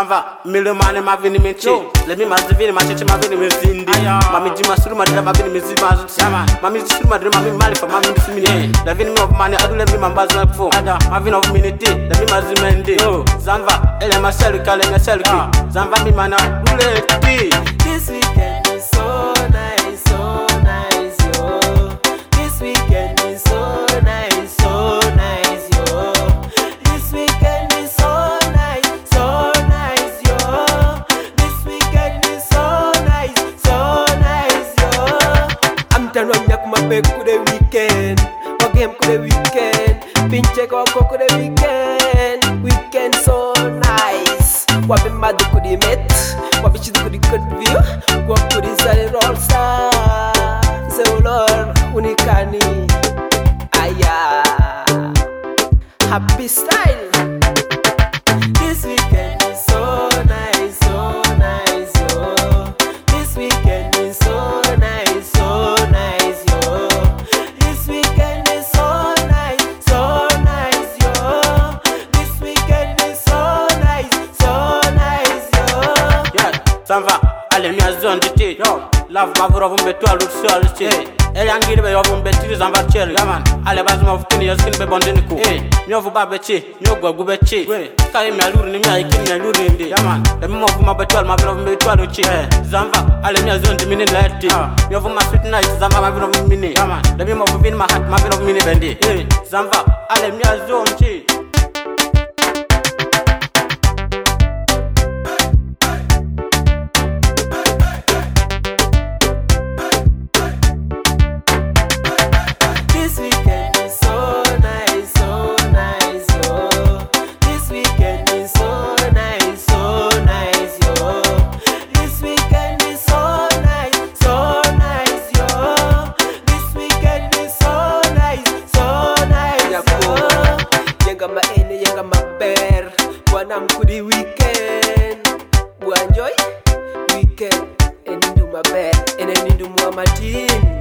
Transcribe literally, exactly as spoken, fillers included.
Zamba, Milomane Mavini Michi, let me Mazivini Machi Mavini Mizindi, Mammy Jimasuru Madame Mavini Mizima, Mammy Sumadri Mammy Mali for Mammy Simini, the Vini of Money, I do let me Mambaza for Having of Minity, the Mimazimendi, Zamba, Elema Selika, Lena Selika, Zamba Mimana, Bullet. This weekend is so nice, so nice, yo. This weekend is so nice, so nice, yo. This weekend is so nice, so nice, yo. This weekend is so nice, so nice, yo. I'm done on yak my back to the weekend. My game to the weekend. Pinche coco to the weekend. Weekend so nice. What be mad to the met? What be she to the good view? What to the side roll star? Zeulor unikani. Aya. Happy style. This weekend is so nice, so nice, yo. This weekend is so nice, so nice, yo. This weekend is so nice, so nice, yo. This weekend is so nice, so nice, yo. Yeah, Zamba, allez mi azon diti, yo. Love Mavro Vumbe to a Luxor, Eliangiri by Ovumbe, Zamba Cherry, Yaman, Alabas of Kenya, Skin Bondinico, eh, Novo Babechi, Nogo Gubechi, Kai Maluri, King Luri, Yaman, the Move Mabatul, Mavro Metualuchi, Zamba, Alemia Zone, the Mini Lati, Novo Masut Night, Zamba Mavro Mini, Yaman, the Mimo of Vin Mahat, Mavro Mini Bendi, eh, Zamba, Alemia Zone. This weekend is so nice, so nice, yo. This weekend is so nice, so nice, yo. This weekend is so nice, so nice, yo. This weekend is so nice, so nice, yo. Yenga ma ene, yenga ma bear. Bwana mkudi weekend. Bwana enjoy weekend. Eni ndu ma bear, eni ndu mwa matin.